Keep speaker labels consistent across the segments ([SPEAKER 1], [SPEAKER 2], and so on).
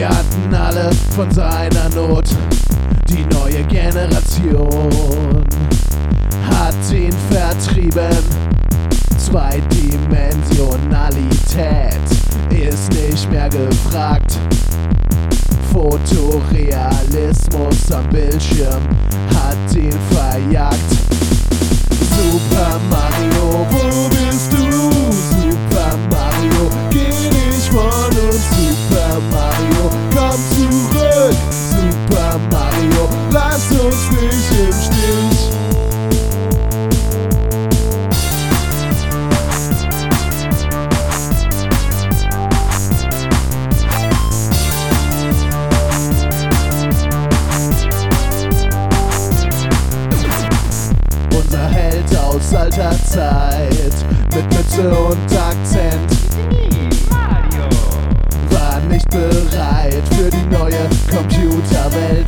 [SPEAKER 1] Wir hatten alle von seiner Not. Die neue Generation hat ihn vertrieben. Zweidimensionalität ist nicht mehr gefragt. Fotorealismus am Bildschirm hat ihn verjagt. Super Mario, wo bist du? Super Mario, geh nicht von uns. Super Mario, komm zurück. Super Mario, lass uns nicht im Stich. Unser Held aus alter Zeit, mit Mütze und Akzent,
[SPEAKER 2] Mario
[SPEAKER 1] war nicht bereit für die neue Computerwelt.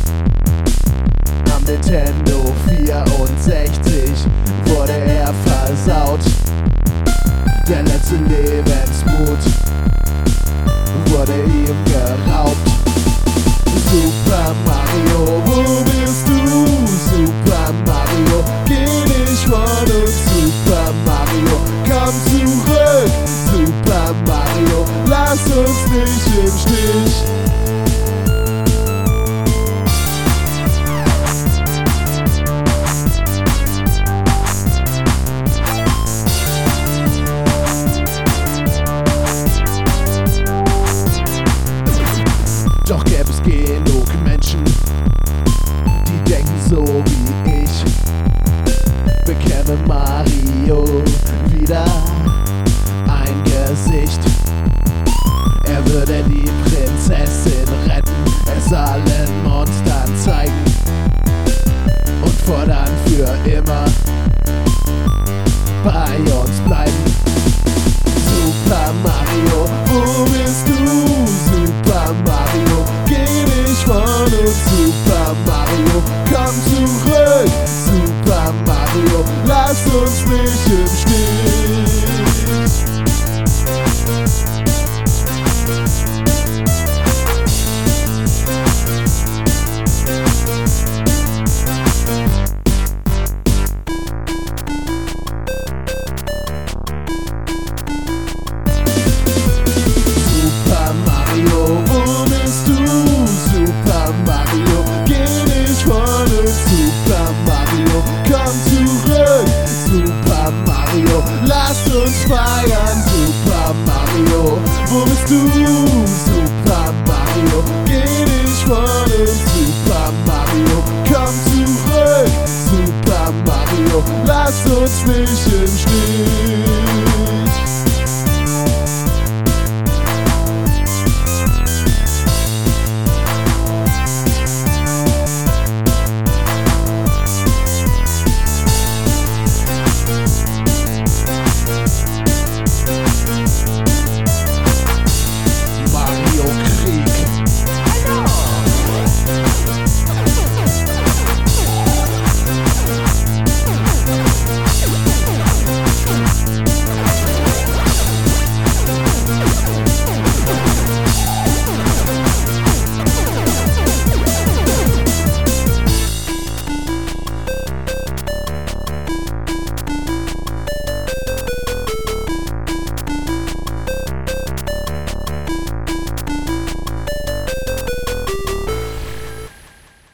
[SPEAKER 1] Am Nintendo 64 wurde er versaut. Der letzte Lebensmut wurde ihm geraubt. Super Mario, wo bist du? Super Mario, geh nicht von uns. Super Mario, komm zurück. Super Mario, lass uns nicht im Stich. Doch gäbe es genug Menschen, die denken so wie ich, bekäme Mario wieder ein Gesicht. Er würde die Prinzessin retten, es allen Monstern zeigen und fortan für immer bei uns bleiben. Super Mario, wo bist du? Super Mario, geh nicht von uns. Super Mario, komm zurück. Super Mario, lass uns nicht im Stich. Super Mario, wo bist du? Super Mario, geh nicht von uns. Super Mario, komm zurück. Super Mario, lass uns feiern. Super Mario, wo bist du? Super Mario, geh nicht von uns. Super Mario, komm zurück. Super Mario, lass uns nicht im Stich.